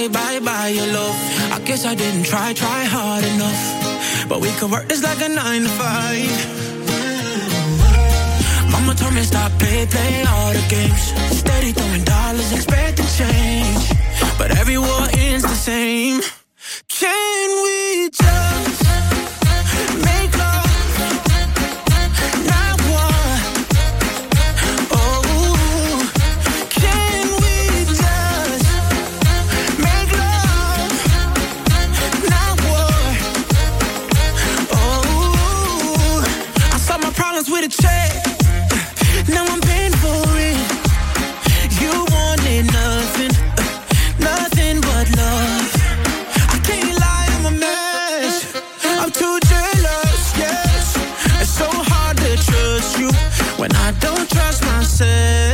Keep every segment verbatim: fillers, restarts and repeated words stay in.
buy, buy, buy your love. I guess I didn't try, try hard enough. But we could work this like a nine to five. Mama told me stop, play, play all the games. Steady throwing dollars, expecting change. But every war ends the same. Can we just make love? Not war. Oh, can we just make love? Not war. Oh, I solved my problems with a check. Now I'm paying for it. You wanted nothing, nothing but love. I can't lie, I'm a mess. I'm too jealous, yes. It's so hard to trust you when I don't trust myself.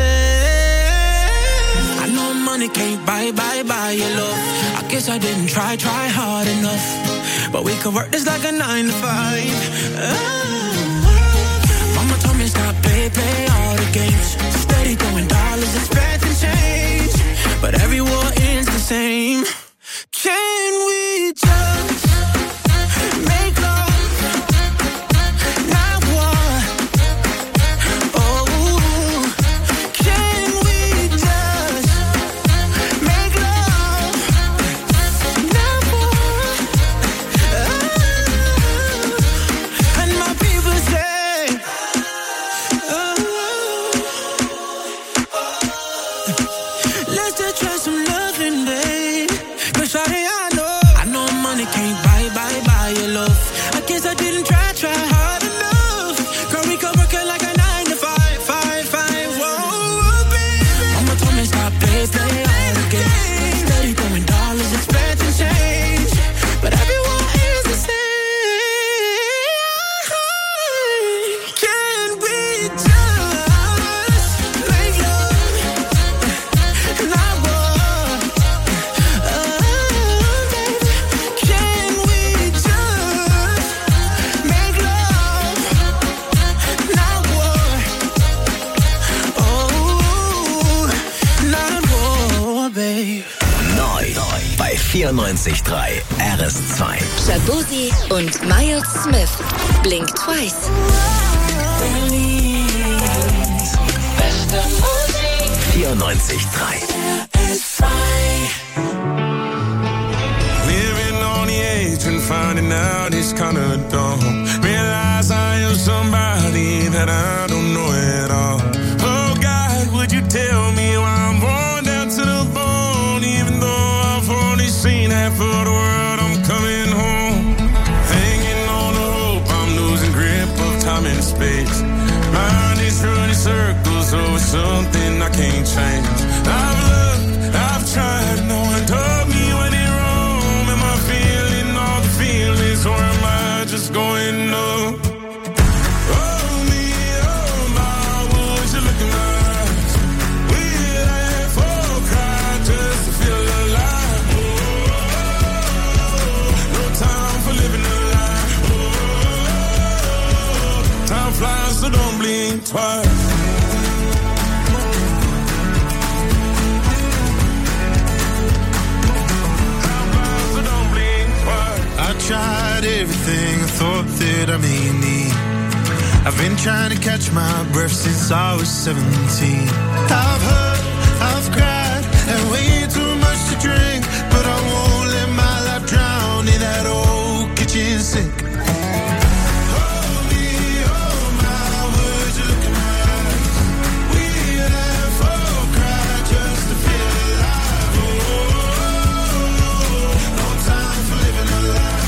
I know money can't buy, buy, buy your love. I guess I didn't try, try hard enough. But we could work this like a nine to five. Oh. Mama told me stop, play, play all the games. Steady throwing dollars, expecting change. But every war ends the same. Can we just make love? Not war. Oh, can we just make love? Not war. Oh. And my people say, let's just try some loving, babe. Cause shawty, I know, I know money can't buy, buy, buy your love. I guess I didn't try, try hard enough. Girl, we could work it like a nine to five, five, five, whoa, baby. Mama told me stop, play, play all the games. Steady throwing dollars, expecting change. But everyone is the same. Can we just make love? Not war. Oh, baby. Can we just make love? Not war. Oh, not war, babe. Neu bei vierundneunzig Komma drei R S zwei. Shabozi und Miles Smith. Blink Twice. vierundneunzig Komma drei. Living on the edge and finding out it's kinda dumb. Realize I am somebody that I don't know at all. Oh God, would you tell me why I'm worn down to the bone? Even though I've only seen half of the world, I'm coming home. Hanging on the hope, I'm losing grip of time and space. Mind is running circles over something I can't change. I've looked, I've tried, no one told me when it wrong. Am I feeling all the feelings or am I just going up? Oh me, oh my, would you look in my eyes? We laugh or cry just to feel alive. Oh, no time for living a lie. Oh, time flies, so don't blink twice. I tried everything I thought that I may need. I've been trying to catch my breath since I was seventeen. I've hurt, I've cried, and way too much to drink. But I won't let my life drown in that old kitchen sink. Hold me, oh my, would you look in my eyes? We laugh or cry just to feel alive. Oh, no time for living a lie.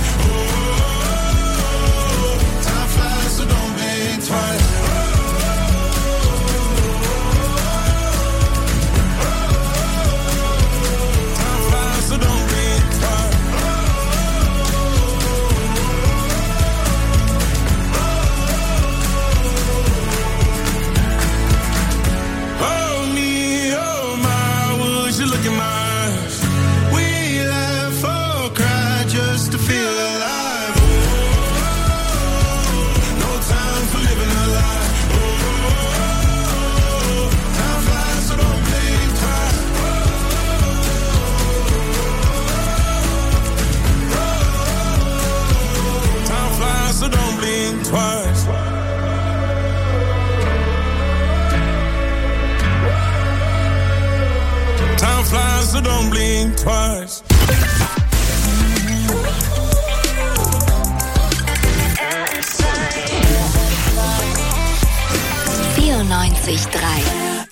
Time flies, so don't blink twice. Time flies, so don't blink twice. so don't blink twice. vierundneunzig Komma drei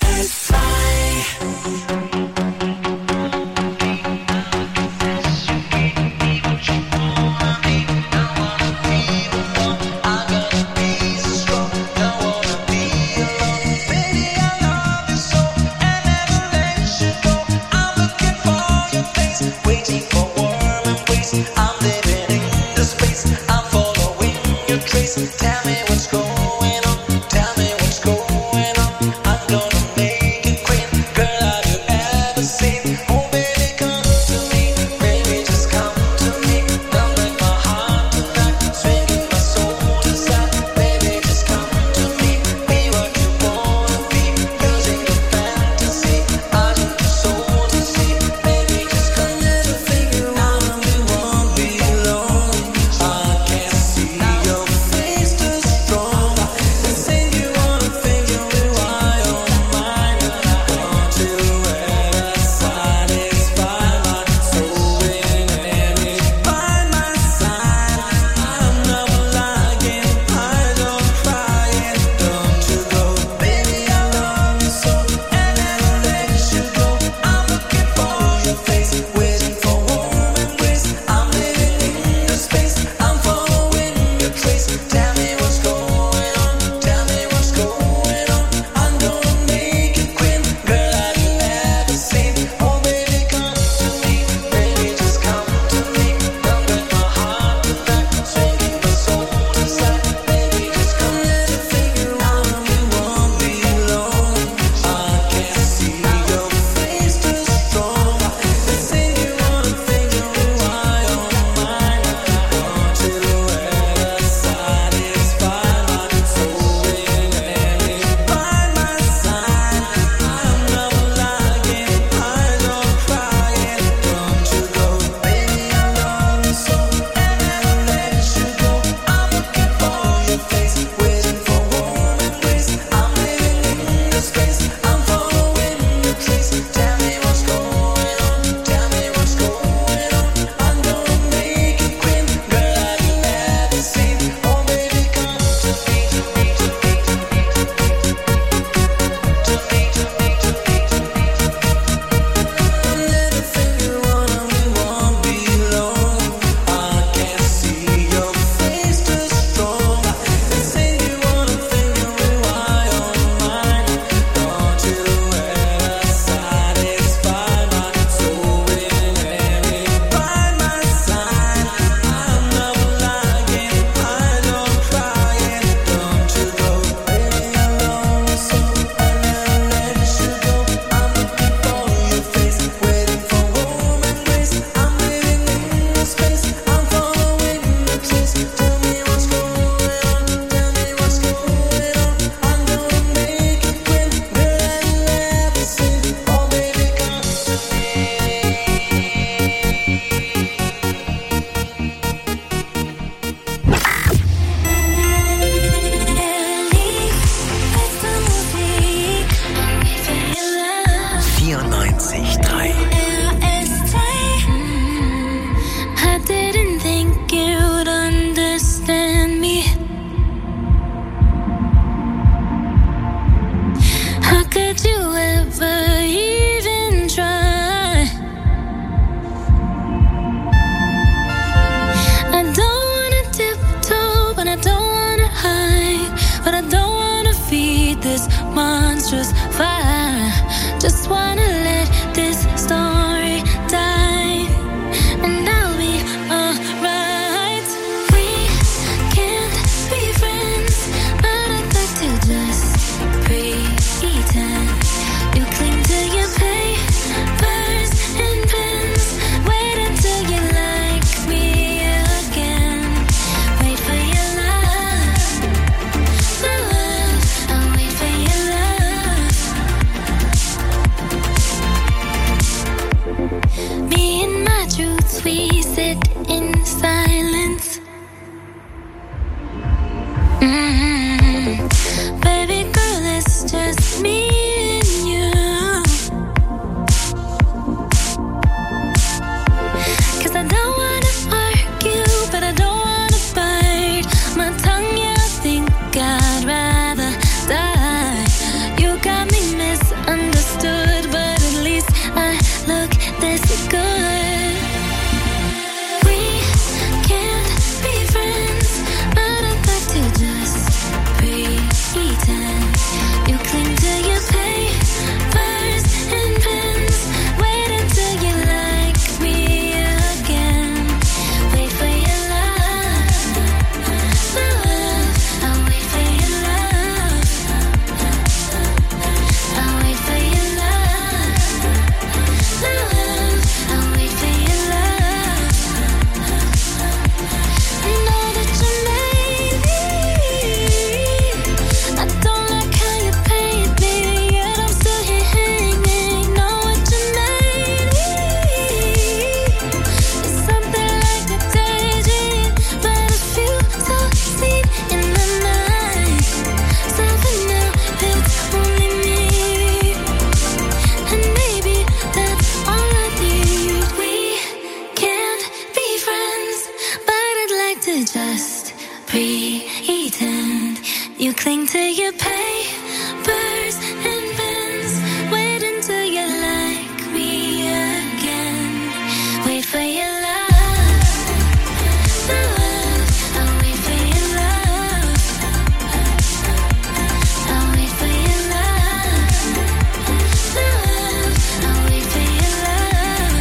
Tell me what's going on, tell me what's going on. I'm gonna make it quick. Girl, have you ever seen? Oh baby, come to me, baby, just come to me. Don't break my heart tonight, swinging my soul inside. Baby, just come to me, be what you wanna be, using your fantasy. I need your soul to see. Baby, just come to figure out we won't be alone. I can't see your face too strong. They say you wanna figure it why on mine. I want you to satisfy my soul in any by my side. I'm never lying, I don't cry it. Don't you go, baby, I love you so, and never let you go. I'm looking for your face, waiting for warm embrace. I'm living in the space, I'm following your trace. Tell me what's going on, tell me what's going on. I'm gonna make it quick. Girl, have you ever seen? Oh baby, come to me, baby, just come to me. Don't break my heart tonight, swinging my soul inside. Baby, just come let it figure out we won't be alone. I can't see your face too strong. They say you wanna figure it why on mine. I want you to satisfy my soul in any by my side. I'm never lying, I don't cry it. Don't you go, baby, I love you so, and never let you go. I'm looking for your face, waiting for warm embrace. I'm living in the space, I'm following your trace. Tell me what's going on, tell me what's going on. I'm gonna make it quick. Girl, have you ever seen? Oh baby, come to me, to me, to me, to me, to me, to me, to me, to me, to me. A little finger on and we won't be alone. I can't see your face too strong. They say you wanna figure it why on mine. Don't you ever satisfy my soul in any by my side. I'm never lying, I don't cry it. Don't you go, baby, I love you so, and never let you go. I'm looking for your face, waiting for warm embrace. I'm living in the space, I'm following your trace. Tell me what's going on, tell me what's going on. I'm gonna make it quick. Girl, have you ever seen? Oh baby, come to vierundneunzig Komma drei. I didn't think you would understand me. How could you ever even try? I don't wanna tiptoe, but I don't wanna hide. But I don't wanna feed this monstrous fire. Just wanna let this story die, and I'll be alright. We can't be friends, but I'd like to just pretend. You cling to your papers and pens. Wait until you like me again. Wait for your love, my love. I'll wait for your love. to just pretend. You cling to your papers and pens. Wait until you like me again. Wait for your love. Love. I'll wait for your love. I'll wait for your love. Love. I'll wait for your love.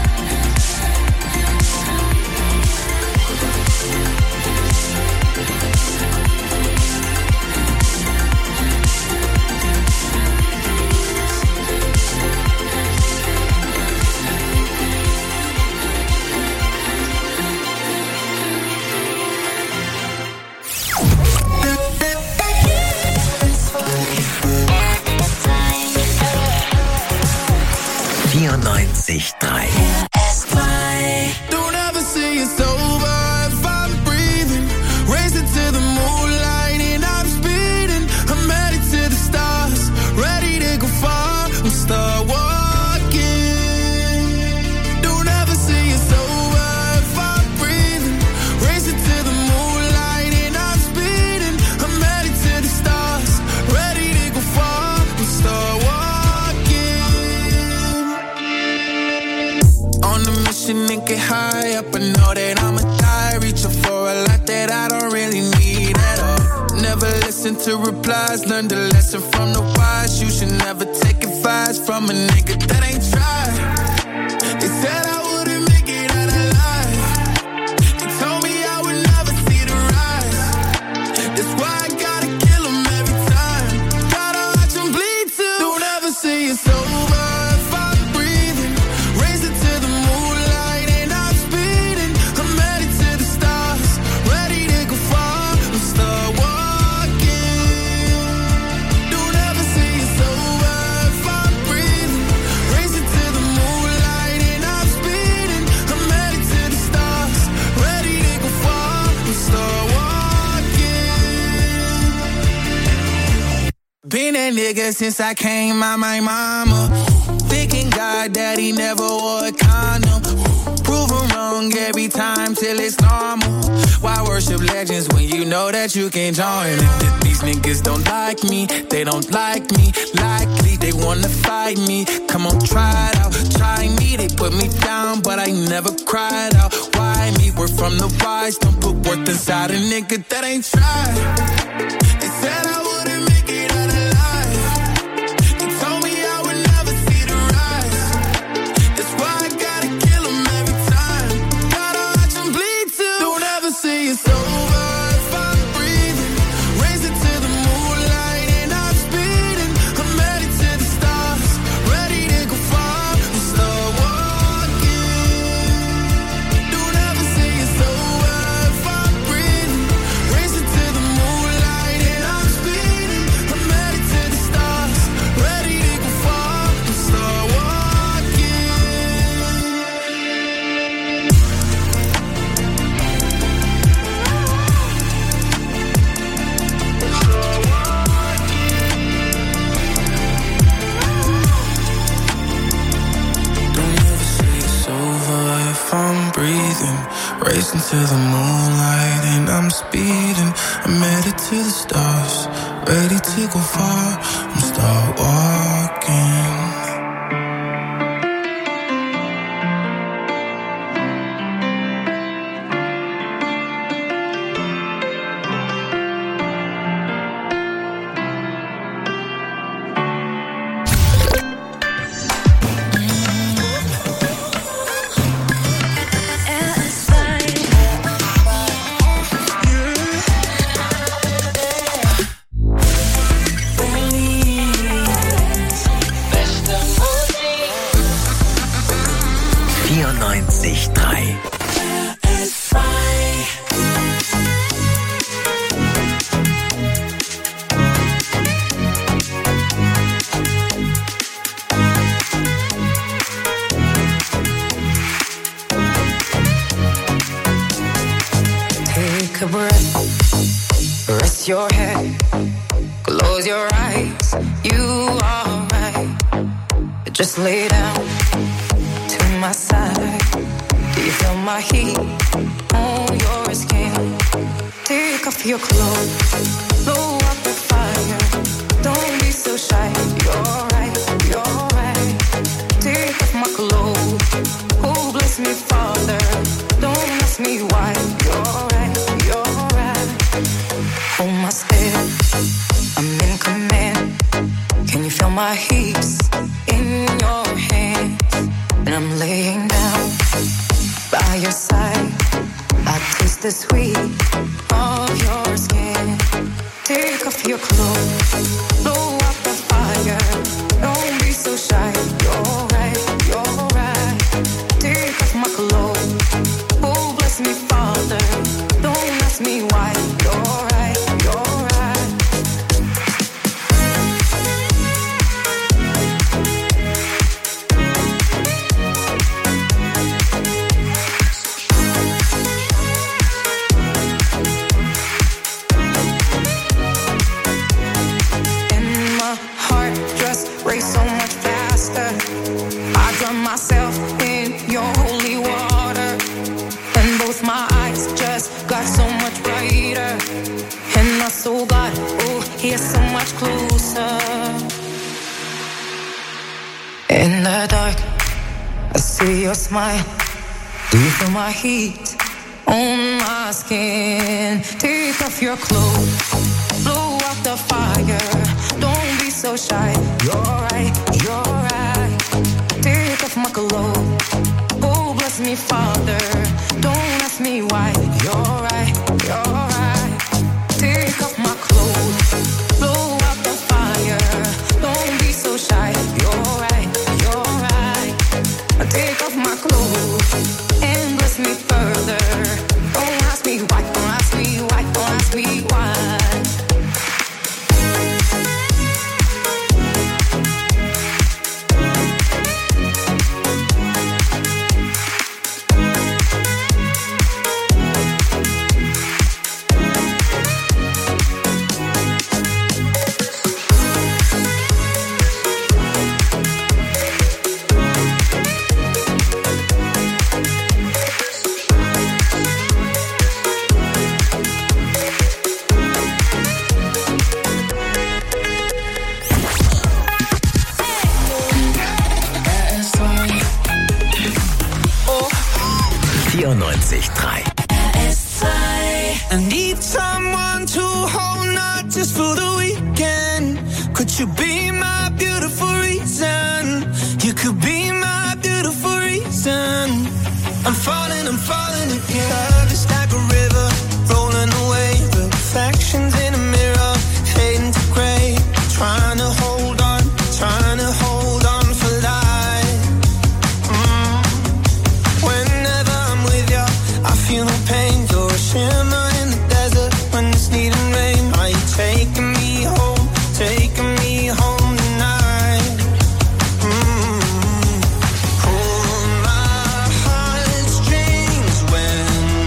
vierundneunzig Komma drei. Don't ever say it's over if I'm breathing. Racing to the moonlight and I'm speeding. I'm headed to the stars, ready to go far. I'm start walking. Don't ever say it's over if I'm breathing. Racing to the moonlight and I'm speeding. I'm headed to the stars, ready to go far. I'm start walking. On a mission and get high up, I know that I'ma die. Reaching for a lot that I don't really need at all. Never listen to replies, learn the lesson from the wise. You should never take advice from a nigga that ain't tried. They said I wouldn't make it out alive. They told me I would never see the rise. That's why I gotta kill 'em every time. Gotta watch 'em bleed too. Don't ever say it's over if I'm breathing. Racing to the moonlight and I'm speeding. I'm headed to the stars, ready to go far. I'm start walking. Don't ever say it's over if I'm breathing. Racing to the moonlight and I'm speeding. I'm headed to the stars, ready to go far. I'm start walking. Been that nigga since I came out my mama. Thinking God that he never wore a condom. Proven wrong every time till it's normal. Why worship legends when you know that you can join them? These niggas don't like me, they don't like me. Likely they wanna fight me. Come on, try it out, try me. They put me down, but I never cried out. Why me? We're from the wise. Don't put worth inside a nigga that ain't tried. They said I wouldn't make it out alive. They told me I would never see the rise. That's why I gotta kill 'em every time. Gotta watch 'em bleed too. Don't ever say it's over if I'm breathing. Racing to the moonlight and I'm speeding. I'm headed to the stars, ready to go far. I'm start walking. Don't ever say it's over if I'm breathing. Racing to the moonlight and I'm speeding. I'm headed to the stars, ready to go far. I'm start walking. Don't ever say it's over if I'm breathing. Racing to the moonlight and I'm speeding. I'm headed to the stars, ready to go far. I'm start walking. vierundneunzig Komma drei. Take a breath, rest your head, close your eyes, you are right. Just lay down to my side. Do you feel my heat on your skin? your clothes, blow up the fire. Don't be so shy. You're right, you're right. Take off my clothes. Oh, bless me, Father. Don't ask me why. You're right, you're right. Hold my step. I'm in command. Can you feel my heat in your hands? And I'm laying down by your side. I taste the sweet of your skin. Take off your clothes, blow up the fire. Don't be so shy. You're right, you're right. Take off my clothes. Oh, bless me, Father. Don't ask me why. You're right, you're right. Race so much faster. I drown myself in your holy water, and both my eyes just got so much brighter, and my soul got, oh, here so much closer. In the dark, I see your smile. Do you feel my heat on my skin? Take off your clothes, blow out the fire. Don't be so shy. You're right, you're right. Take off my clothes. Oh, bless me, Father. Don't ask me why. You're right, you're right. Take off my clothes. Blow out the fire. Don't be so shy. You're right, you're right. Take off my clothes and bless me further. Don't ask me why. Don't ask me why. Don't ask me why. vierundneunzig Komma drei. I need someone to hold, not just for the weekend. Could you be my beautiful reason? You could be my beautiful reason. I'm falling, I'm falling again. Love is like a river, rolling away. Reflections in a mirror, fading to gray. Trying to hold on, trying to hold on for life. Mm. Whenever I'm with you, I feel no pain. You're a shimmer in the desert when it's needing rain. Are you taking me home, taking me home tonight? Mm. Pull my heartstrings when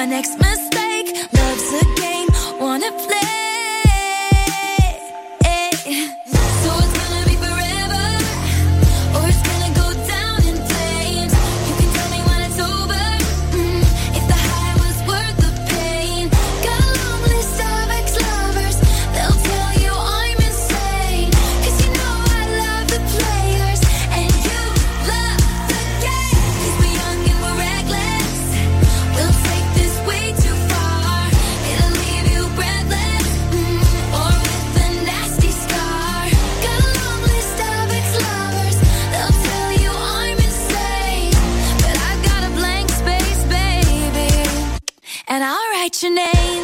next mistake. Love's a game, wanna play. So it's gonna be forever, or it's gonna go down in flames. You can tell me when it's over, mm, if the high was worth the pain. Got a long list of ex-lovers, they'll tell you I'm insane. Cause you know I love the players, and you love the game. Cause we're young and we're reckless, we'll take this way too far. It'll leave you breathless, mm, or with a nasty scar. Got a long list of ex-lovers, they'll tell you I'm insane. But I've got a blank space, baby, and I'll write your name.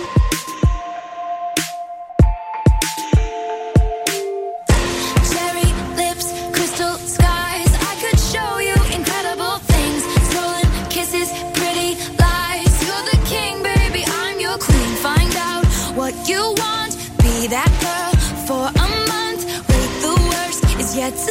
Cherry lips, crystal skies, I could show you incredible things. Stolen kisses, pretty lies. You're the king, baby, I'm your queen. Find out what you want, be that girl for a month. Wait, the worst is yet to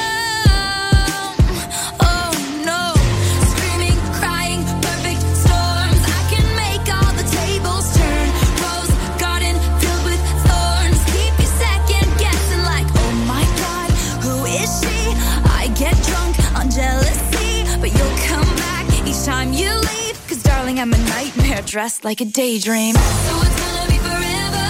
come. Oh no, screaming, crying, perfect storms. I can make all the tables turn. Rose garden filled with thorns. Keep you second guessing like, oh my god, who is she? I get drunk on jealousy, but you'll come back each time you leave. Cause darling, I'm a nightmare dressed like a daydream. So it's gonna be forever,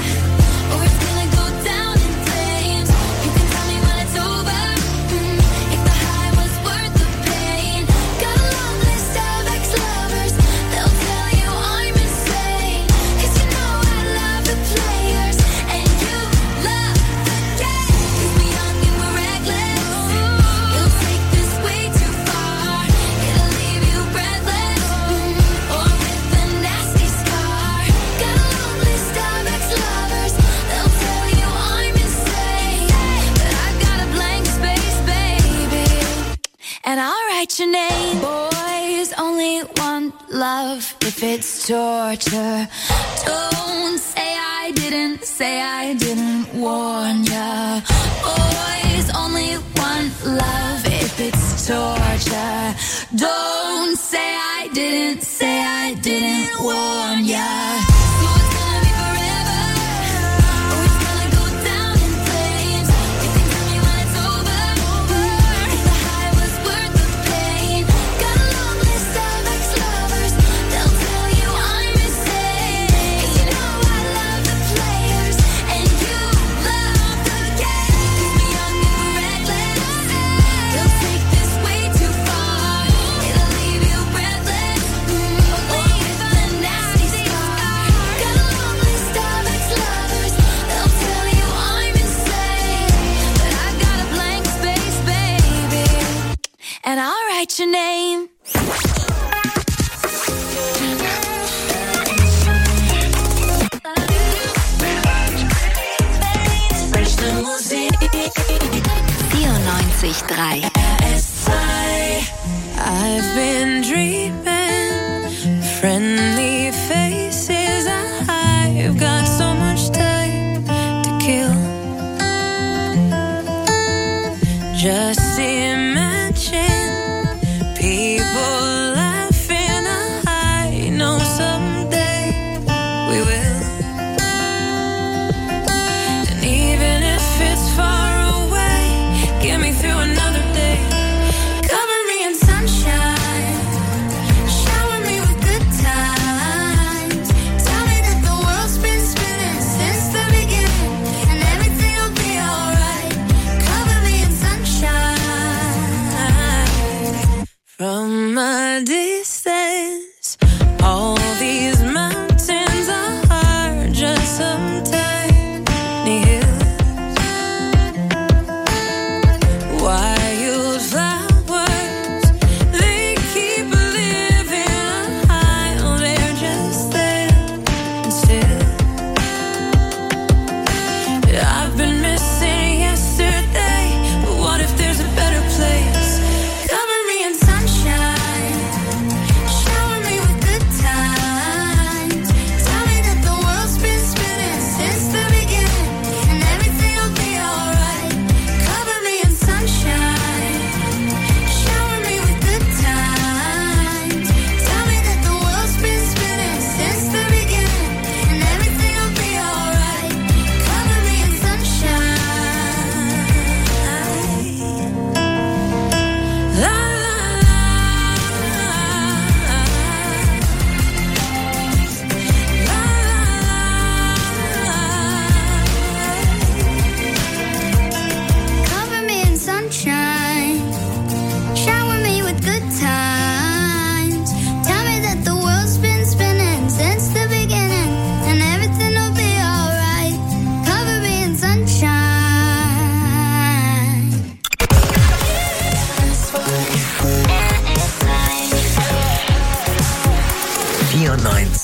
or it's gonna go down in flames. You can tell me when it's over, mm, if the high was worth the pain. Got a long list of ex-lovers, they'll tell you I'm insane. Cause you know I love the players, and you love the game. Cause we're young and we're reckless, we'll take this way too far. It'll leave you breathless, mm, or with a nasty scar. Got a long list of ex-lovers, they'll tell you I'm insane. But I've got a blank space, baby, and I'll write your name. Boys only want love if it's torture. Don't say I didn't, say I didn't warn ya. Boys only want love if it's torture. Don't say I didn't, say I didn't warn ya. So it's gonna be forever, or it's gonna go down in flames. You can tell me when it's over, mm, if the high was worth the pain. Got a long list of ex-lovers, they'll tell you I'm insane. Cause you know I love the players, and you love the game. Cause we're young and we're reckless, they'll take this way too far. It'll leave you breathless, mm, or with a nasty scar. Got a long list of ex-lovers, they'll tell you I'm insane. But I've got a blank space, baby, and I'll write your name. vierundneunzig Komma drei. I've been dreaming friendly faces. I've got so much time to kill. Just imagine people laughing. I know someday we will. And even if it's far away, get me through another day. Cover me in sunshine, shower me with good times. Tell me that the world's been spinning since the beginning, and everything will be alright. Cover me in sunshine. From my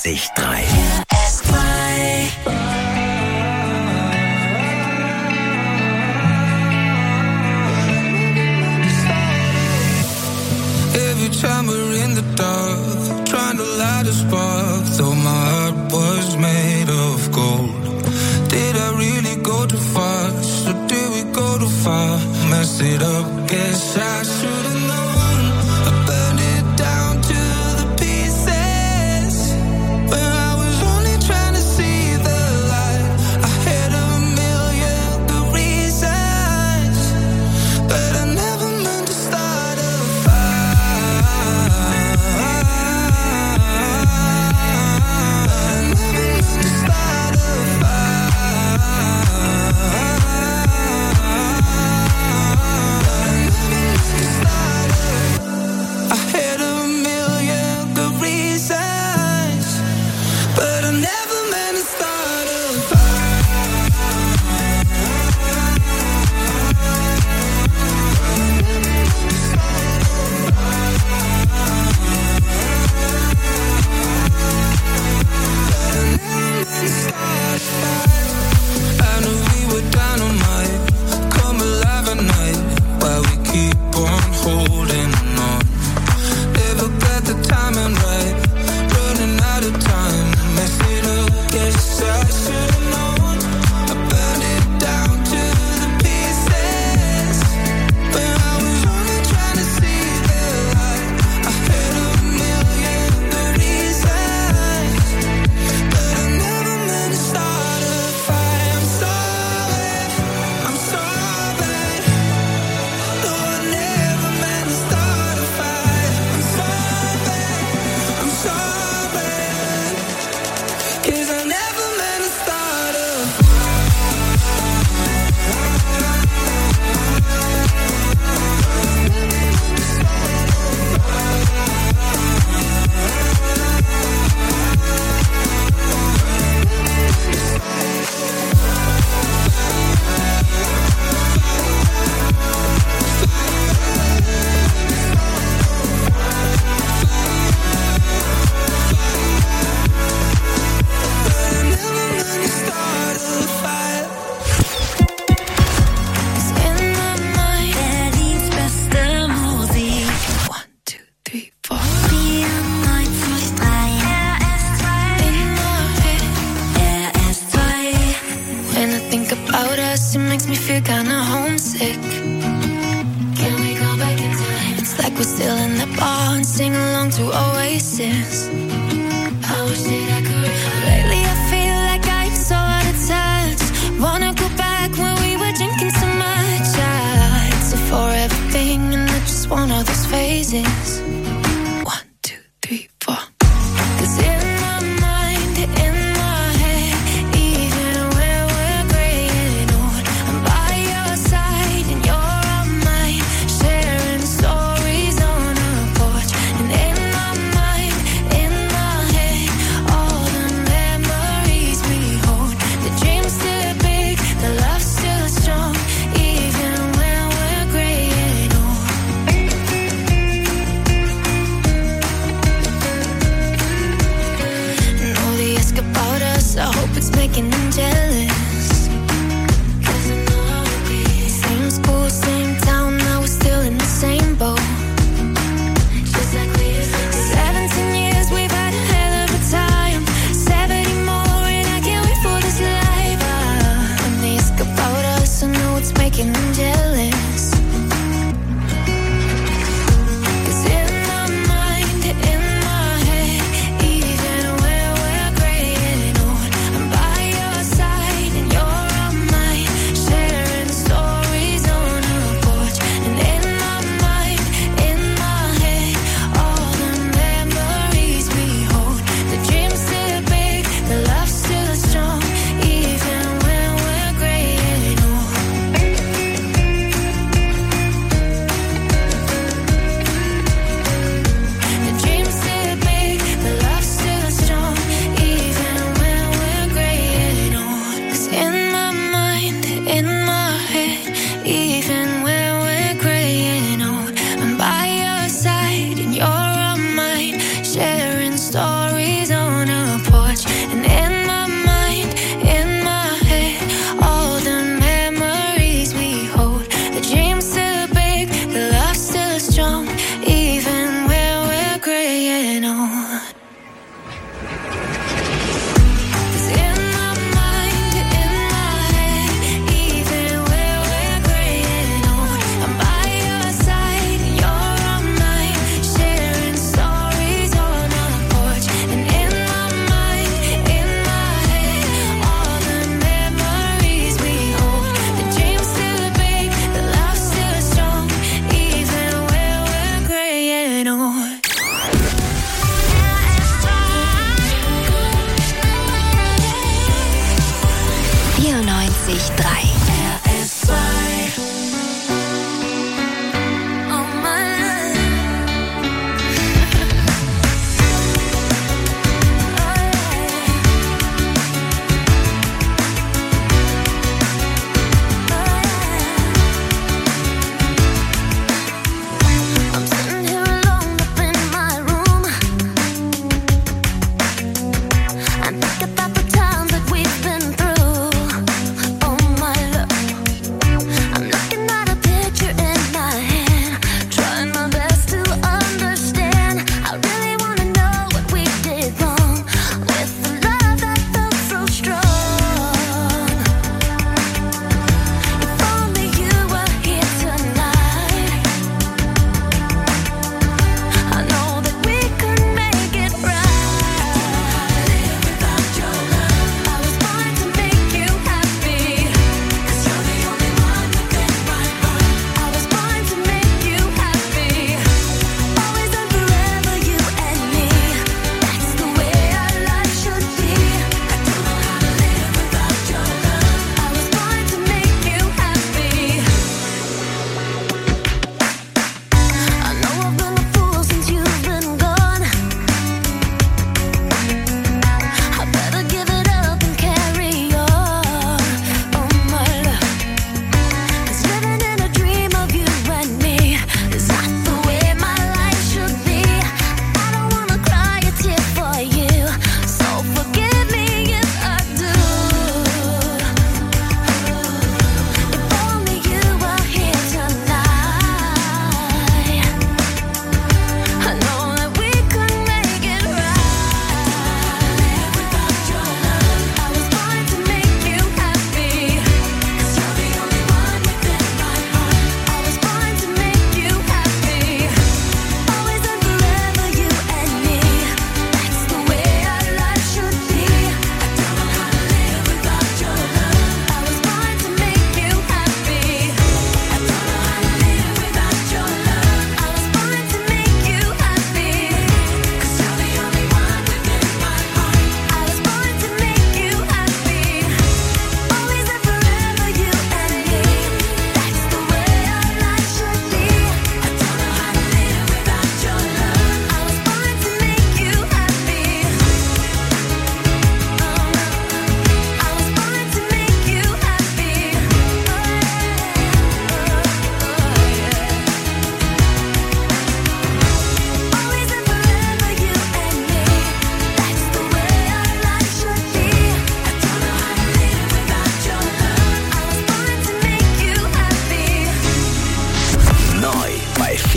vierundneunzig Komma drei. Every time we're in the dark, trying to light a spark, though my heart was made of gold. Did I really go too fast, or did we go too far? Messed it up, guess I should've known. I burned it down to the pieces, when I was only trying to see the light. I had a million good reasons, but I never meant to start a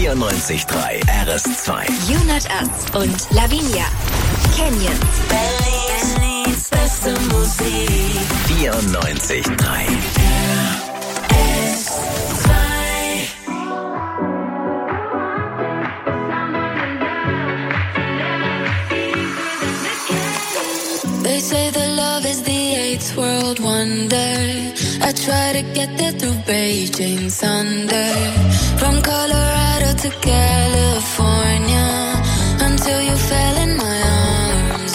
vierundneunzig Komma drei R S zwei. Unit Us und Lavinia. Canyons. Berlins beste Musik. vierundneunzig Komma drei. They say that love is the eighth world wonder. I try to get there through Beijing thunder. From Colorado to California, until you fell in my arms.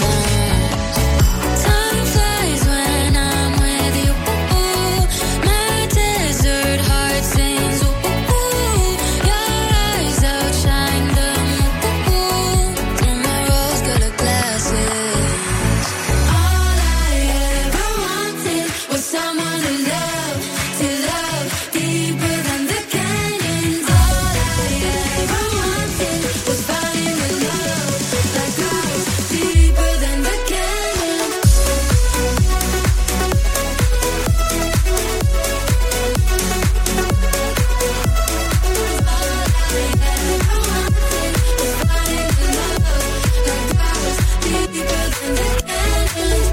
Time flies when I'm with you. My desert heart sings. Your eyes outshine them through my rose-colored glasses. Someone to love, to love deeper than the canyons. All I ever wanted was finding a love that goes deeper than the canyons. All I ever wanted was finding a love that goes deeper than the canyons.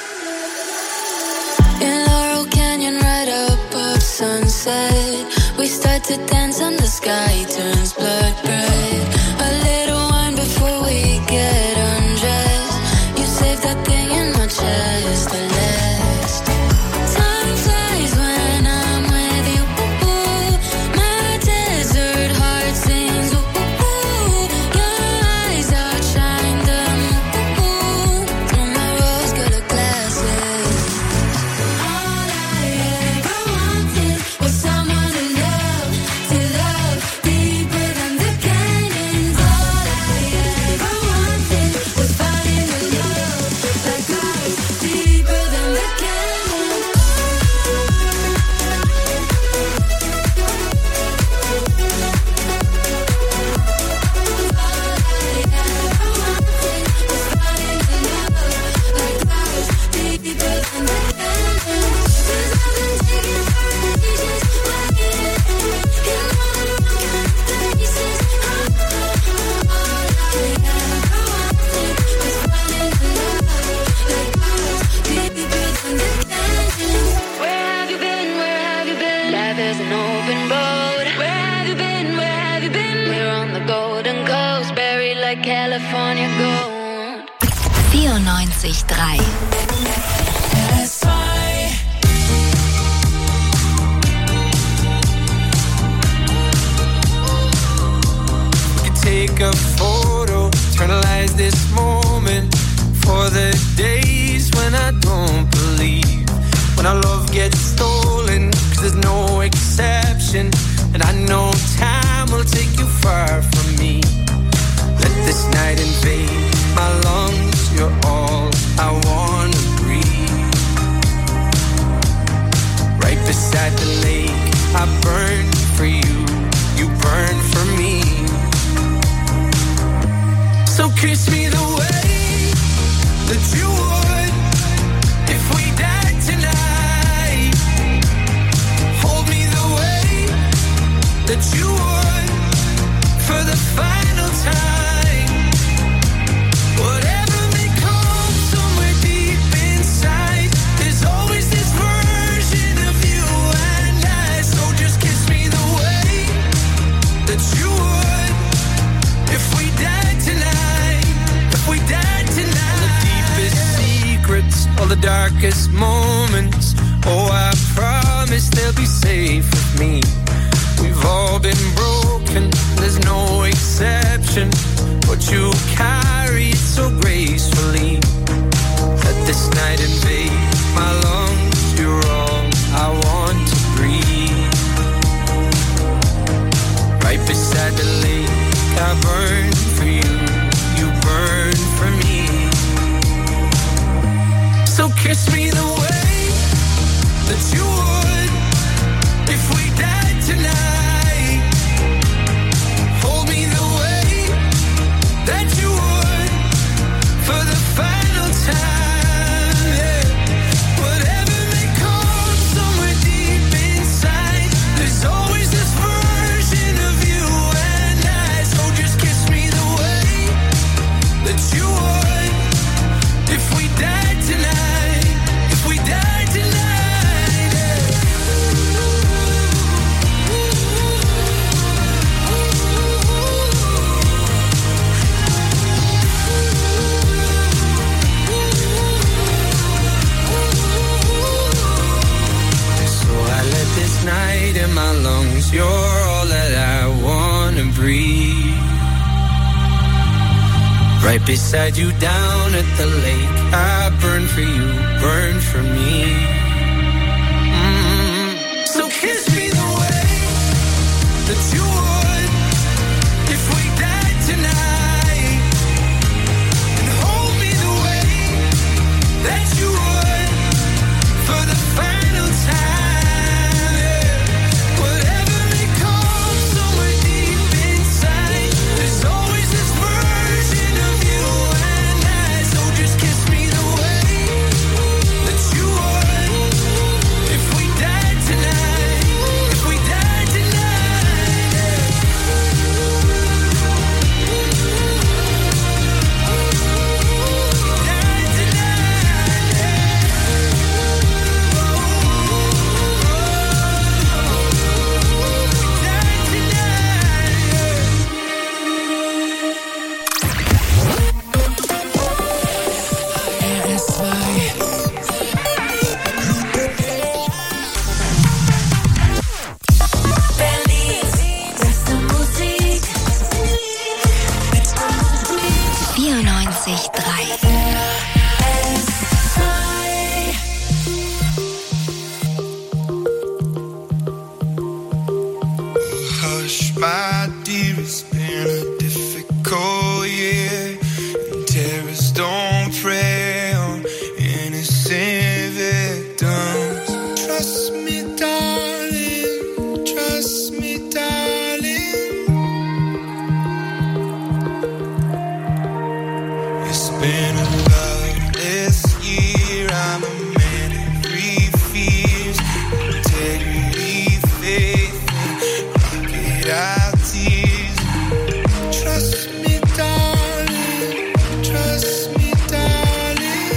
In Laurel Canyon, right above sunset, we start to dance and the sky turns blood red. A little wine before we get undressed. You save that thing in my chest, the last. Time flies when I'm with you. My desert heart sings. Your eyes outshine them through my rose-colored glasses. All I ever wanted was someone to love, to love deeper than the canyons. All I ever wanted was finding a love that goes deeper than the canyons. Where have you been? Where have you been? Life is an open boat. Where have you been? Where have you been? We're on the Golden Coast, buried like California gold. vierundneunzig Komma drei. Take a photo, eternalize this moment for the days when I don't believe, when our love gets stolen, cause there's no exception, and I know time will take you far from me. Let this night invade my lungs, you're all I wanna breathe. Right beside the lake, I burn for you, you burn for me. So kiss me the way that you would if we died tonight. Hold me the way that you would for the final time. Whatever may come somewhere deep inside, there's always this version of you and I. So just kiss me the way that you would if we died tonight, if we died tonight. All the deepest secrets, all the darkest moments, oh, I promise they'll be safe with me. We've all been broken, there's no exception, but you carry it so gracefully. Let this night invade my lungs, you're all I want to breathe. Right beside the lake, I burn for you, you burn for me. So kiss me the way that you would if we died tonight. Hold me the way that you would for the final time. Yeah. Whatever may come somewhere deep inside, there's always this version of you and I. Right beside you down at the lake. I burn for you, burn for me. Mm. So kiss me the way that you would if we died tonight, and hold me the way that you would for the final time. Yeah. Whatever may come somewhere deep inside, there's always this version of you and I. So just kiss me the way that you would if we died tonight, if we died tonight. Yeah. Died tonight, yeah. Died vierundneunzig Komma drei. Hush, my dear, it's been a difficult year. And terrorists don't prey on innocent victims. Trust me, darling, trust me, darling. It's been a loveless year. I'm a man of three fears: integrity, faith, crocodile tears. Trust me, darling, trust me, darling.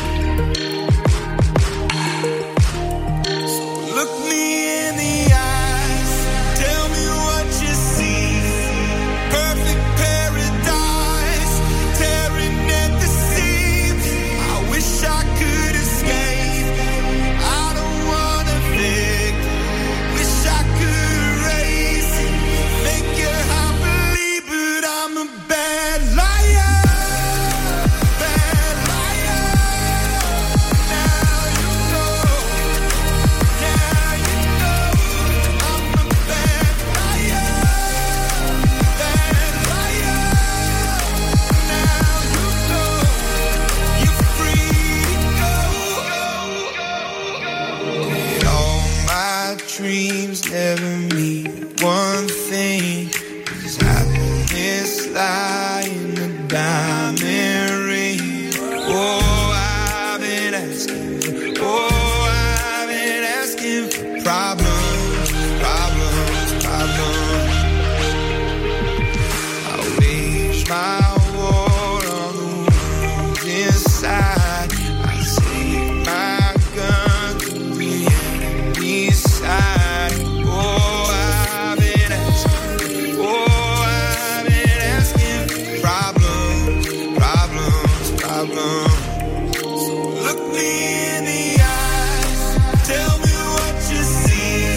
So look me in the eyes, tell me what you see. Perfect paradise, tearing at the seams. I wish I could escape. I don't wanna think. Wish I could erase it, make your heart believe, but I'm a bad liar, bad liar. Now you know, now you know, I'm a bad liar, bad liar. Now you know, you're free to go. Did all my dreams never mean one thing? Does happiness lie in the diamond ring? Oh, I've been asking, oh, I've been asking for problems, problems, problems. I wage my war on the ones inside. I take my gun to the enemy's side. Oh, I've been asking, oh, I've been asking for problems, problems, problems. So look me in the eyes, tell me what you see.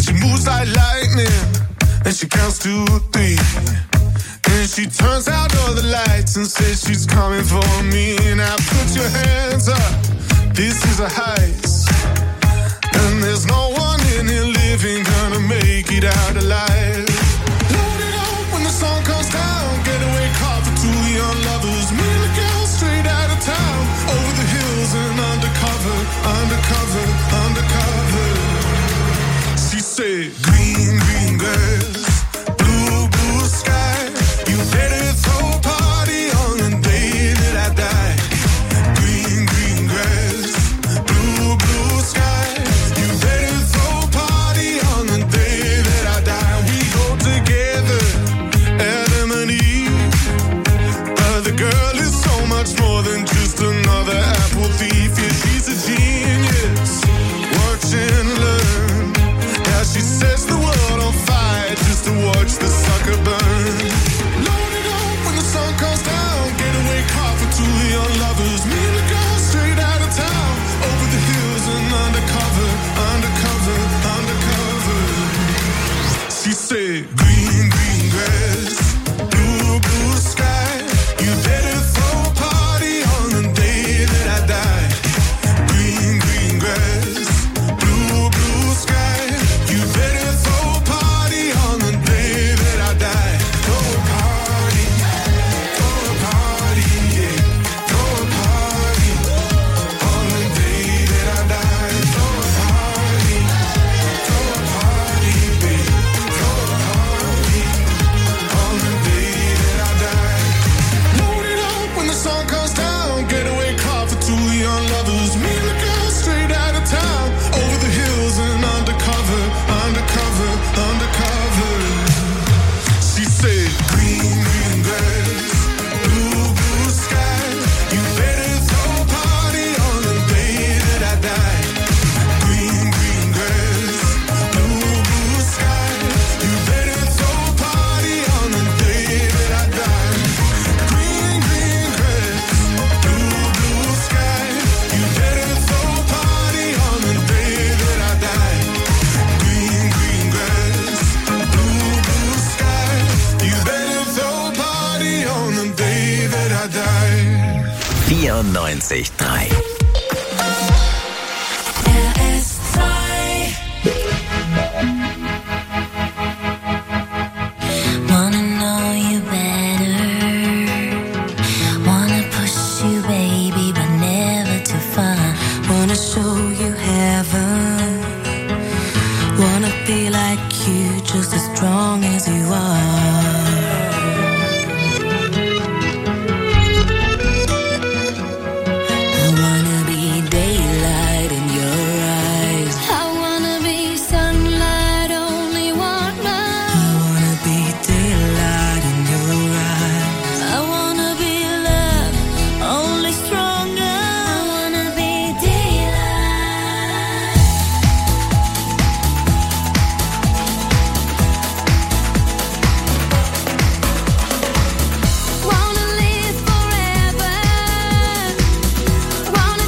but she moves like lightning, and she counts to three. And she turns out all the lights and says she's coming for me. Now put your hands up, this is a heist, and there's no one in here living gonna make it out alive. Load it up when the sun comes down, getaway car for two young lovers. Me and the girl straight out of town, over the hills and undercover, undercover, undercover. She said, green, green grass, blue, blue sky. You better throw a party on the day that I die. Green, green grass, blue, blue sky. You better throw a party on the day that I die. We go together, Adam and Eve. But the girl is so much more than just another apple thief. Yeah, she's a genius. Watch and learn. Yeah, she sets the world on fire just to watch the sucker burn. Load it up when the sun comes down, getaway car for two young lovers. Me and the girl straight out of town, over the hills and undercover, undercover, undercover. She said, green, green grass, blue, blue sky. You better throw a party on the day that I die. Green, green grass, blue, blue sky. You better throw a party on the day that I die. Throw a party, throw a party, yeah. Throw a party on the day that I die. Throw a party, throw a party, babe. Throw a party on the day that I die. Load it up when the sun comes down, getaway car for two young lovers. Me and the girl straight out of town, over the hills and undercover, undercover, undercover. She said, green, green grass, blue, blue sky. You better throw a party on the day that I die. Green, green grass, blue, blue sky. You better throw a party on the day that I die. Green, green grass, blue, blue sky. You better throw a party on the day that I die. Green, green grass, blue, blue sky. You better throw a party on the day that I die. vierundneunzig Komma drei. R S zwei. Wanna know you better. Wanna push you, baby, but never too far. Wanna show you heaven. Wanna be like you, just as strong as you are. I wanna be daylight in your eyes. I wanna be sunlight, only one night. I wanna be daylight in your eyes. I wanna be love, only stronger. I wanna be daylight. Wanna live forever. Wanna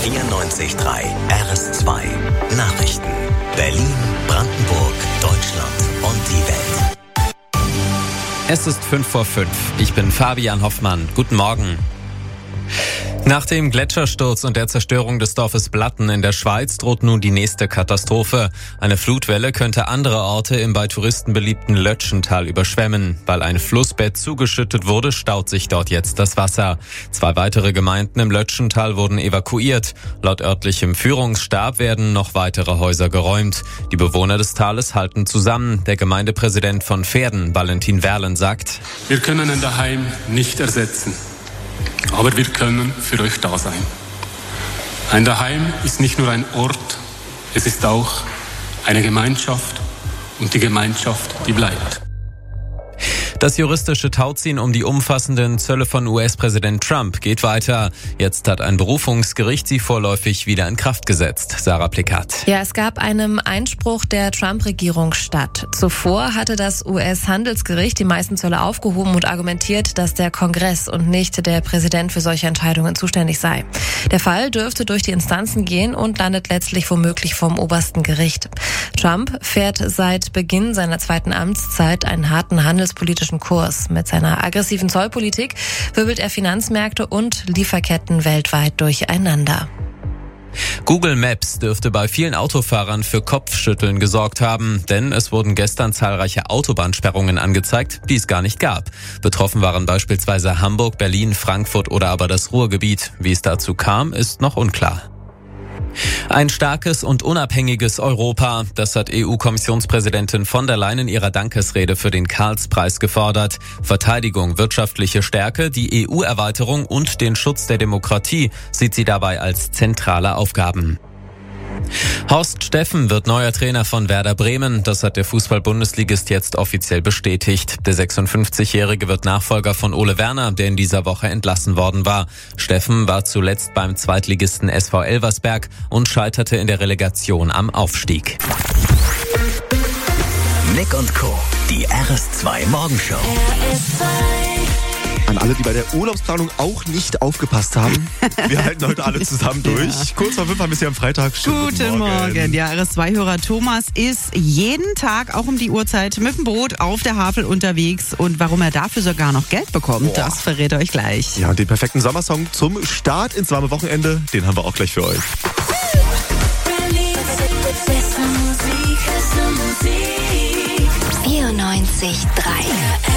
vierundneunzig Komma drei R S zwei. Nachrichten. Berlin, Brandenburg, Deutschland und die Welt. Es ist fünf vor fünf. Ich bin Fabian Hoffmann. Guten Morgen. Nach dem Gletschersturz und der Zerstörung des Dorfes Blatten in der Schweiz droht nun die nächste Katastrophe. Eine Flutwelle könnte andere Orte im bei Touristen beliebten Lötschental überschwemmen. Weil ein Flussbett zugeschüttet wurde, staut sich dort jetzt das Wasser. Zwei weitere Gemeinden im Lötschental wurden evakuiert. Laut örtlichem Führungsstab werden noch weitere Häuser geräumt. Die Bewohner des Tales halten zusammen. Der Gemeindepräsident von Verden, Valentin Werlen, sagt: Wir können ein Daheim nicht ersetzen. Aber wir können für euch da sein. Ein Daheim ist nicht nur ein Ort, es ist auch eine Gemeinschaft und die Gemeinschaft, die bleibt. Das juristische Tauziehen um die umfassenden Zölle von U S-Präsident Trump geht weiter. Jetzt hat ein Berufungsgericht sie vorläufig wieder in Kraft gesetzt. Sarah Plikat. Ja, es gab einem Einspruch der Trump-Regierung statt. Zuvor hatte das U S-Handelsgericht die meisten Zölle aufgehoben und argumentiert, dass der Kongress und nicht der Präsident für solche Entscheidungen zuständig sei. Der Fall dürfte durch die Instanzen gehen und landet letztlich womöglich vom obersten Gericht. Trump fährt seit Beginn seiner zweiten Amtszeit einen harten handelspolitischen Kurs. Mit seiner aggressiven Zollpolitik wirbelt er Finanzmärkte und Lieferketten weltweit durcheinander. Google Maps dürfte bei vielen Autofahrern für Kopfschütteln gesorgt haben, denn es wurden gestern zahlreiche Autobahnsperrungen angezeigt, die es gar nicht gab. Betroffen waren beispielsweise Hamburg, Berlin, Frankfurt oder aber das Ruhrgebiet. Wie es dazu kam, ist noch unklar. Ein starkes und unabhängiges Europa, das hat E U-Kommissionspräsidentin von der Leyen in ihrer Dankesrede für den Karlspreis gefordert. Verteidigung, wirtschaftliche Stärke, die E U-Erweiterung und den Schutz der Demokratie sieht sie dabei als zentrale Aufgaben. Horst Steffen wird neuer Trainer von Werder Bremen. Das hat der Fußball-Bundesligist jetzt offiziell bestätigt. Der sechsundfünfzigjährige wird Nachfolger von Ole Werner, der in dieser Woche entlassen worden war. Steffen war zuletzt beim Zweitligisten S V Elversberg und scheiterte in der Relegation am Aufstieg. Nick und Co., die R S zwei Morgenshow. An alle, die bei der Urlaubsplanung auch nicht aufgepasst haben. Wir halten heute alle zusammen durch. Ja. Kurz vor fünf haben wir es ja am Freitag. Schönen Guten Morgen. Morgen. Der R S zwei Hörer Thomas ist jeden Tag, auch um die Uhrzeit, mit dem Boot auf der Havel unterwegs. Und warum er dafür sogar noch Geld bekommt, Boah. das verrät er euch gleich. Ja, und den perfekten Sommersong zum Start ins warme Wochenende, den haben wir auch gleich für euch. vierundneunzig Komma drei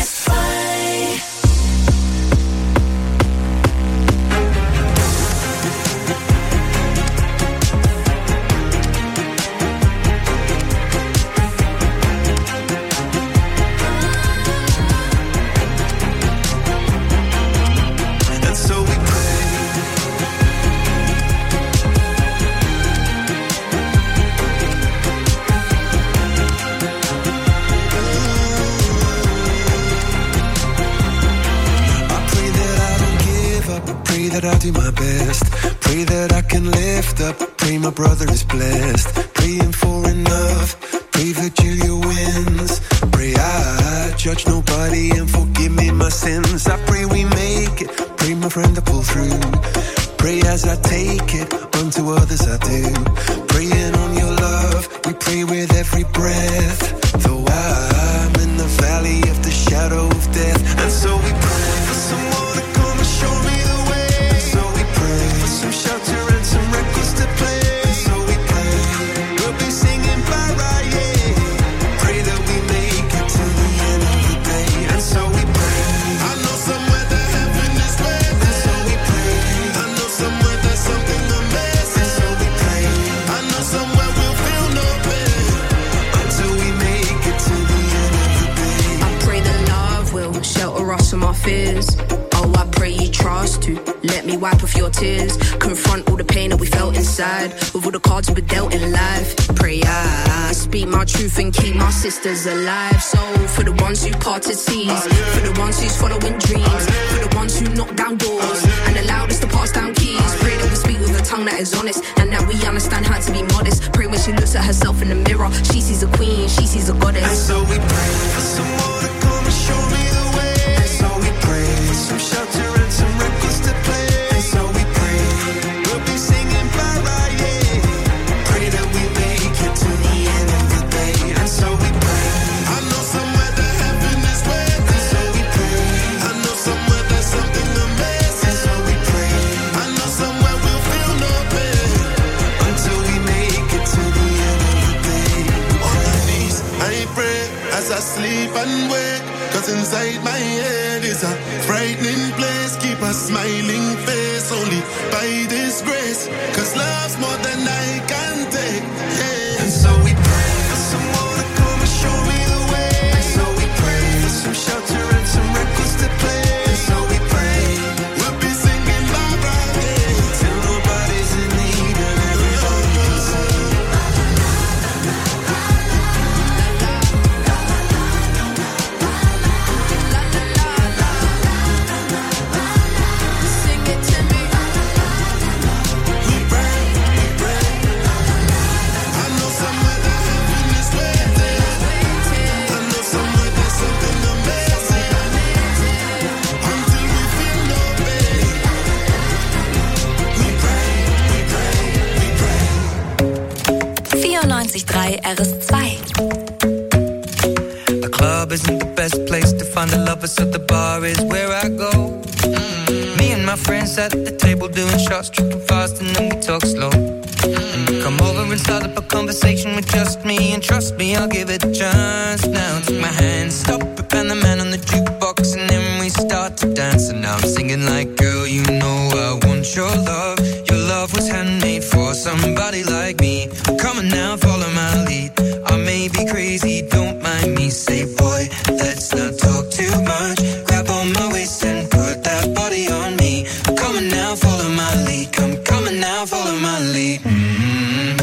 that I do my best. Pray that I can lift up. Pray my brother is blessed. Praying for enough. Pray Virgilia wins. Pray I judge nobody and forgive me my sins. I pray we make it. Pray my friend to pull through. Pray as I take it. Unto others I do. Praying on your love. We pray with every breath. Though I'm in the valley of the shadow of death. And so we pray for someone to come and show me the way. Some shelter and some records to play. So we pray, we'll be singing bye-bye, yeah. Pray that we make it to the end of the day. And so we pray, I know somewhere that heaven is waiting. And so we pray, I know somewhere there's something amazing. And so we pray, I know somewhere we'll feel no pain until we make it to the end of the day. I pray that love will shelter us from our fears. Oh, I pray you trust to let me wipe off your tears. Confront all the pain that we felt inside with all the cards we were dealt in life. Pray I speak my truth and keep my sisters alive. So for the ones who parted seas, for the ones who's following dreams, for the ones who knock down doors and allowed us to pass down keys. Pray that we speak with a tongue that is honest and that we understand how to be modest. Pray when she looks at herself in the mirror, she sees a queen, she sees a goddess. And so we pray for someone to come and show me the way. And so we pray for some shelter and some records to play. And so we pray, we'll be singing. sleep and wake, cause inside my head is a frightening place. Keep a smiling face only by this grace, cause love's more than I can take. Hey. And so we pray for someone to come and show me the way. And so we pray for some shelter and some records to play. And so we pray we'll be singing Barbara Day till nobody's in need and everybody can sing. Sing it to me. We pray, we pray. I know somewhere that heaven is waiting. I know somewhere there's something amazing. Until we feel no pain. We pray, we pray, we pray. vierundneunzig Komma drei R S zwei. The club isn't the best place to find the lovers, so the bar is where I go. Mm. Me and my friends at the table doing shots, tripping fast, and then we talk slow. And you come over and start up a conversation with just me, and trust me, I'll give it a chance. Now take my hand, stop it, and the man on the jukebox, and then we start to dance. And now I'm singing like, girl, you know I want your love. Your love was handmade for somebody like me. Come on now, follow my lead. I may be crazy, don't mind me. Say, boy, let's not talk too much. Grab on my waist and put that body on me. Come on now, follow my lead. Come, come on now, follow my lead. Mm-hmm.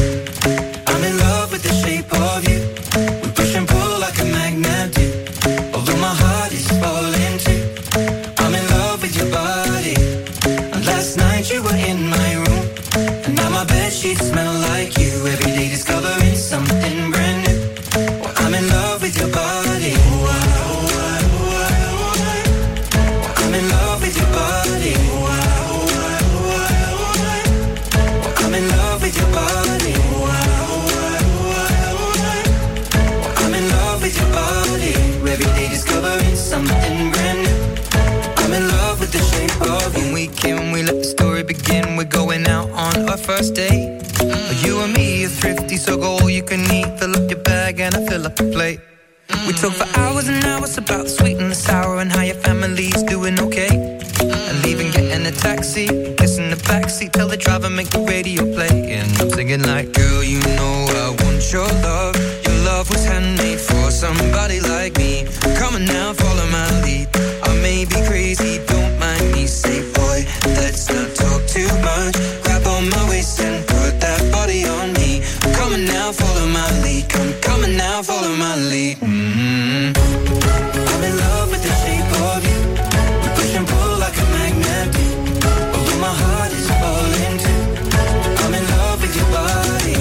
I'm in love with the shape of you. We push and pull like a magnet do. Although my heart is falling too. I'm in love with your body. And last night you were in my room, and now my bedsheets smell like you. Every day discovering something brand new. Well, I'm in love with your body. Oh, I, oh, I, oh, I, oh, I. Well, I'm in love with your body. Oh, I, oh, I, oh, I, oh, I. Well, I'm in love with your body. Oh, I, oh, I, oh, I, oh, I. Well, I'm in love with your body. Every day discovering something brand new. I'm in love with the shape of you. When we came, we let the story begin. We're going out on our first date. Mm. You and me are thrifty, so go all you can eat. Fill up your bag and I fill up the plate. Mm. We talk for hours and hours about the sweet and the sour and how your family's doing okay. Mm. And leaving, getting a taxi, kissing the backseat, tell the driver make the radio play. And I'm singing like, girl, you know I want your love. Your love was handmade for somebody like me. Come on now, follow my lead. I may be crazy, don't mind me. Say, boy, let's not talk too much. Grab on my waist and put that body on me. Come on now, follow my lead. Come, come on now, follow my lead. Mm-hmm. I'm in love with the shape of you. We push and pull like a magnet do. Although my heart is falling too. I'm in love with your body.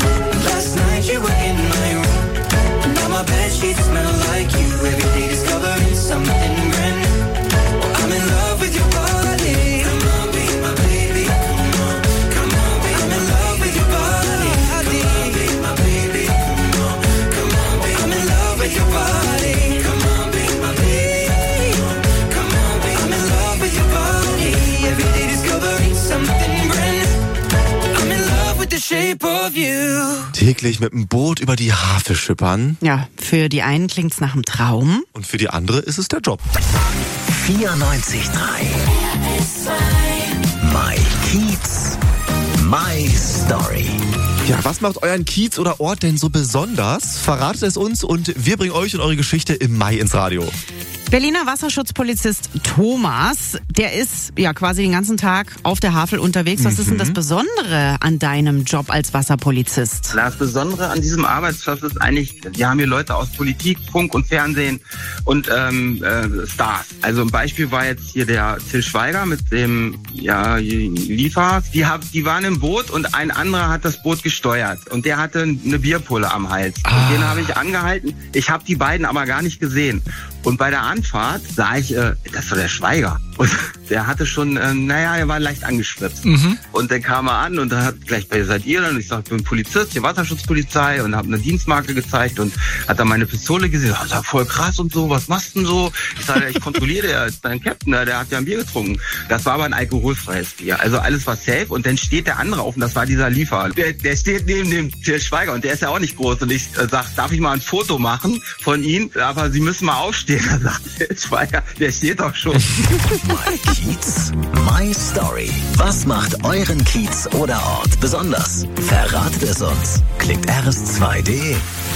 Last night you were in my room, and now my bedsheets smell like you. Every day discovering something brand new. Well, I'm in love with your body. Come on, be my baby. Come on, come on, be I'm in love with your body. Come on, be my baby. Come on, come on, be I'm in love with your body. Come on, be my baby. Come on, be I'm in love with your body. Every day discovering something brand new. I'm in love with the shape of you. Täglich mit dem Boot über die Havel schippern. Ja, für die einen klingt's nach einem Traum. Und für die andere ist es der Job. vierundneunzig Komma drei My Kiez, My Story. Ja, was macht euren Kiez oder Ort denn so besonders? Verratet es uns und wir bringen euch und eure Geschichte im Mai ins Radio. Berliner Wasserschutzpolizist Thomas, der ist ja quasi den ganzen Tag auf der Havel unterwegs. Was mhm. ist denn das Besondere an deinem Job als Wasserpolizist? Das Besondere an diesem Arbeitsplatz ist eigentlich, wir haben hier Leute aus Politik, Funk und Fernsehen und ähm, äh, Stars. Also ein Beispiel war jetzt hier der Till Schweiger mit dem ja, Liefer. Die, hab, die waren im Boot und ein anderer hat das Boot gesteuert und der hatte eine Bierpulle am Hals. Ah. Und den habe ich angehalten. Ich habe die beiden aber gar nicht gesehen. Und bei der Anfahrt sah ich, äh, das war der Schweiger. Und der hatte schon, ähm, naja, er war leicht angeschwipst. Mhm. Und dann kam er an und er hat gleich, wer seid ihr denn? Und ich sag, ich bin Polizist, die Wasserschutzpolizei, und habe eine Dienstmarke gezeigt und hat dann meine Pistole gesehen. Das war voll krass und so, was machst du denn so? Ich sage, ich kontrolliere, der ist dein Captain, der hat ja ein Bier getrunken. Das war aber ein alkoholfreies Bier. Also alles war safe, und dann steht der andere auf, und das war dieser Liefer. Der, der steht neben dem Til Schweiger, und der ist ja auch nicht groß, und ich äh, sag, darf ich mal ein Foto machen von ihm? Aber Sie müssen mal aufstehen. Da sagt Til Schweiger, der steht doch schon. My Kiez, My Story. Was macht euren Kiez oder Ort besonders? Verratet es uns. Klickt r s zwei punkt d e.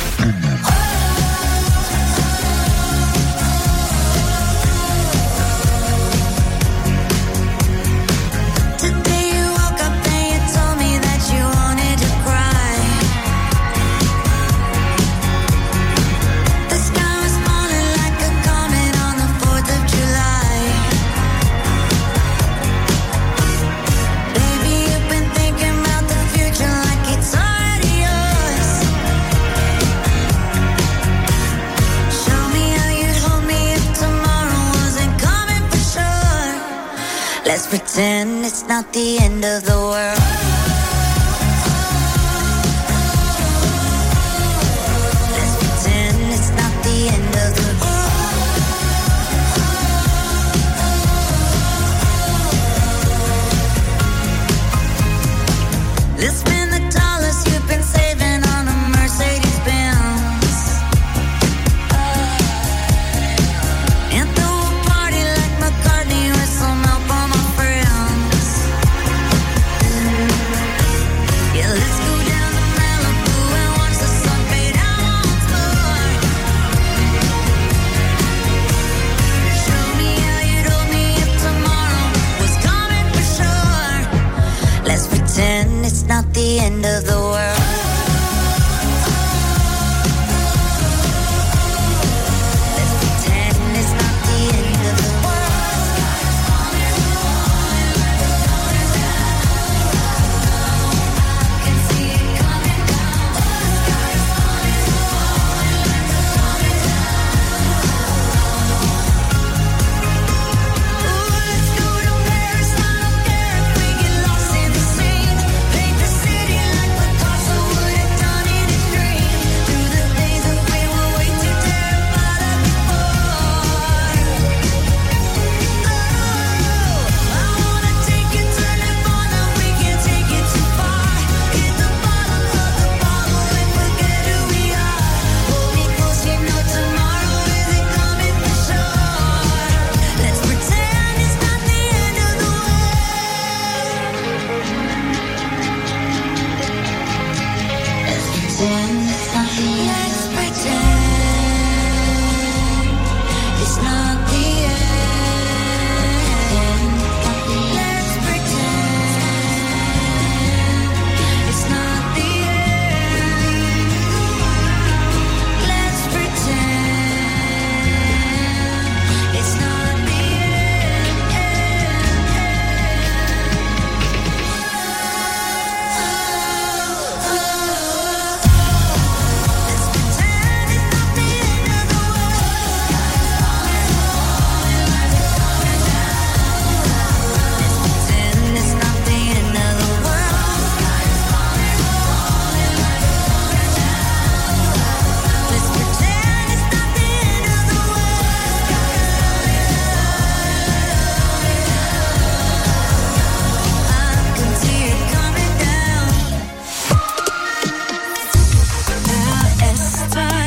Let's pretend it's not the end of the world. Let's pretend it's not the end of the world. Let's spend the dollars you've been saving on a Mercedes Benz. And throw a party like McCartney with some help on my friends. Yeah, let's go down to Malibu and watch the sun fade out once more. Show me how you'd hold me if tomorrow was coming for sure. Let's pretend it's not the end of the world. Let's pretend it's not the end of the world. I can see it coming down. Ooh, let's go to Paris. I don't care if we get lost in the sand. Paint the city like Picasso would have done in his dream. Through the days that we were way too terrified of before. Oh, I wanna take you, turn it on, now we can take it too far. Hit the bottom of the bottle and forget who we are. Hold me close, you know tomorrow isn't coming for sure. Let's pretend it's not the end of the Let's pretend it's not the end. Let's pretend it's not the end. Let's pretend it's not the Pretend it's not the end of the world. Let's pretend it's not the end of the world. I can see it coming down. R S zwei.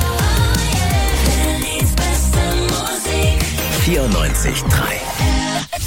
vierundneunzig Komma drei.